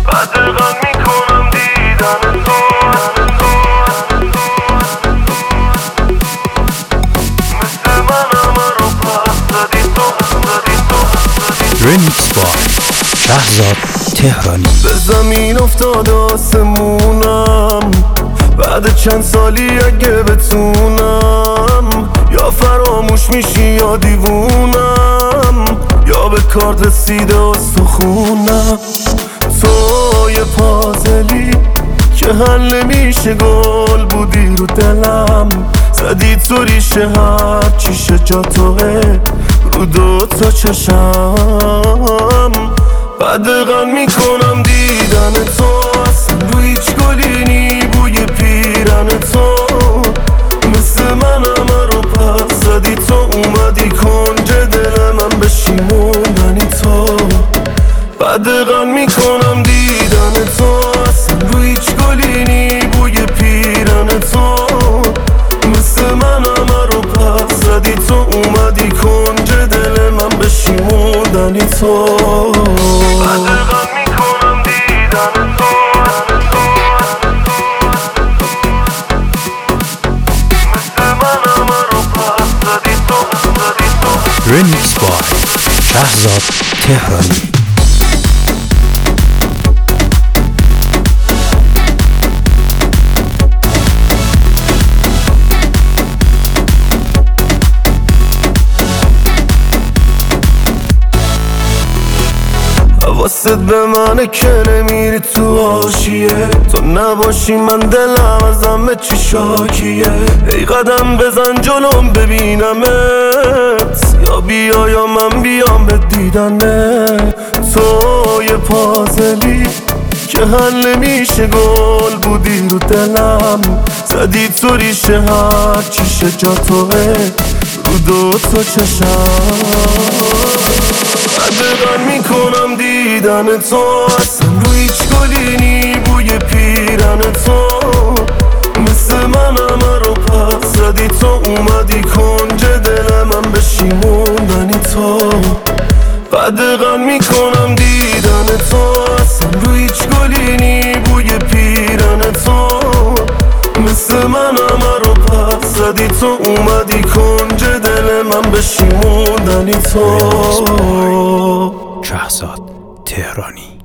بدغن میکنم دیدن تو مثل من همه رو پس زدی تو رمیکس با شهرزاد تهرانی. به زمین افتاد آسمونم بعد چند سالی اگه بتونم، یا فراموش میشی یا دیوونم، یا به کار رسیده استخونم. تو یه پازلی که حل نمیشه، گل بودی رو دلم، زدی تو ریشه هر چیشه جا توه رو دوتا چشم. بدغن میکنم دیدن تو، اصلا رو هیچ گلی نی بوی پیرن تو، مثل من همه رو پس زدی تو، اومدی کنج دل من بشیموندنی تو. بدغن میکنم دیدن تو، اصلا رو هیچ گلی نی بوی پیرن تو، مثل من همه رو پس زدی تو، اومدی کنج دل من بشیموندنی تو. بدغن میکنم دیدن تو، مثل من همه رو پس زدی تو. رمیکس با شهرزاد تهرانی. حواست به منه که نمیری تو حاشیه، تو نباشی من دلم از همه چی شاکیه. ای قدم بزن جلوم ببینمت، یا بیا یا من بیام به دیدنه. تو یه پازلی که حل نمیشه، گل بودی رو دلم، زدی تو ریشه هر چیشه جا توه رو دوتا چشم. بدغن میکنم دیدن تو، اصلا رو هیچ گلی نی بوی پیرن تو، مثل من همه رو پس زدی تو، اومدی کنج دل من بشیموندنی تو. بدغن میکنم دیدن تو، اصلا رو هیچ گلی نی بوی پیرن تو، مثل من همه رو پس زدی تو، اومدی کنج دل من بشیموندنی تو. شهرزاد تهرانی.